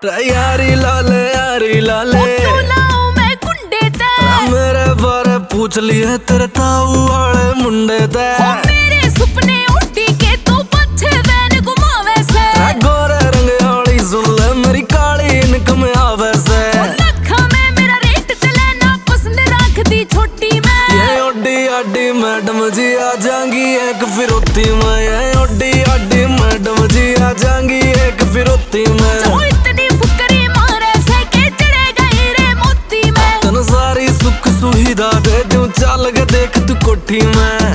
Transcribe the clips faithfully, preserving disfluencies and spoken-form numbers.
यारी लाले यारी लाले मैं गुंडे ते मेरे बारे पूछ लिए तेरे ताऊ वाले मुंडे ते मेरे सुपने उड़ी के तू पछे वैन घुमावे से गोरे रंग वाली सुन ले मेरी काली इनकम आवे से लखा में मेरा रेट चले ना पसंद रख दी छोटी मैं ये ओडी आडी मैडम जी आ जाएंगी एक फिरौती में ये ओडी आडी मैडम जी आ जाएंगी एक फिरौती में सुविधा दे दूं चल के देख तू कोठी में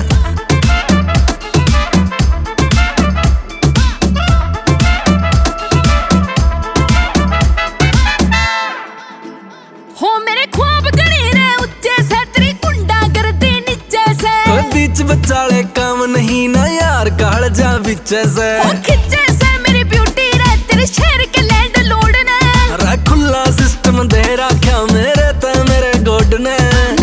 हो मेरे ख्वाब गणे रे ऊंचे से तेरी गुंडा करती नीचे से बीच बचाले काम नहीं ना यार काल जा बीचे से खिंचे से मेरी ब्यूटी रे तेरे शहर के लैंड लोड ने रे खुला सिस्टम दे रखा मेरे ते मेरे गोड ने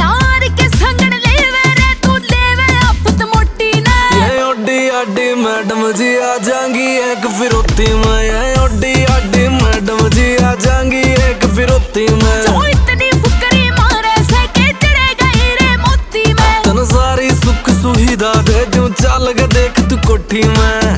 मैडम जी आ जाएंगी एक फिरौती में ये ओडी आडी मैडम जी आ जाएंगी एक फिरौती में जो इतनी फुकरी मारे से के चढ़े गई रे मोती में तन सारी सुख सुविधा दे दूं चल के देख तू कोठी में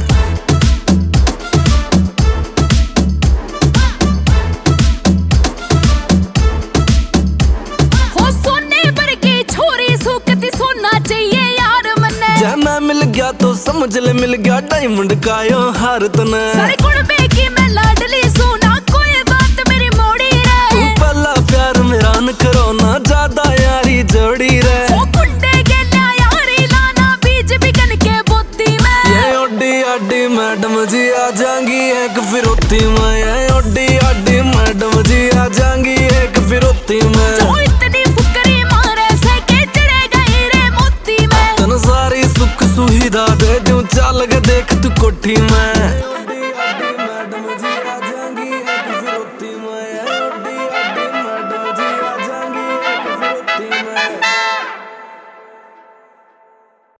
हो सोने भर की छोरी सुखती सोना चाहिए यार मन्ने जाना मिल गया तो समझ ले मिल गया डायमंड का यो हार तने सारे कुड़बे की मैं लाडली सुना कोई बात मेरी मोड़ी रे तू पहला प्यार मेरा न करो ना ज्यादा यारी जोड़ी रे ओ गुंडे के ला यारी लाना बीज बिकन के बोती में ये ओडी आडी मैडम जी आ जाएंगी एक फिरौती में ये ओडी आडी मैडम जी आ जाएंगी एक फिरौती में जो इतनी फुकरी मारे से के चढ़े गई रे मोती में तन सारी सुख सुविधा दे दूं चल के देख तू कोठी में।